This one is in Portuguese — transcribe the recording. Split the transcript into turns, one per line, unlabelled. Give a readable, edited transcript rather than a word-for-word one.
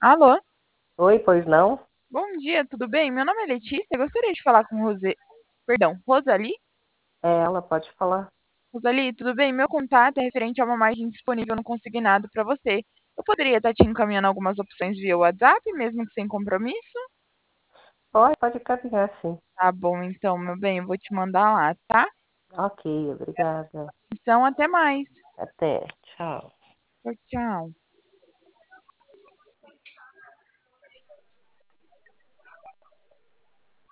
Alô,
Oi, pois não?
bom dia, tudo bem? Meu nome é Letícia, eu gostaria de falar com Rosali.
É ela, pode falar.
Rosali, tudo bem? Meu contato é referente a uma margem disponível no consignado para você. Eu poderia estar te encaminhando algumas opções via WhatsApp, mesmo que sem compromisso?
Pode caminhar, sim.
Tá bom, então, meu bem, eu vou te mandar lá, tá?
Ok, obrigada.
Então, até mais.
Até. Tchau.
Tchau, tchau.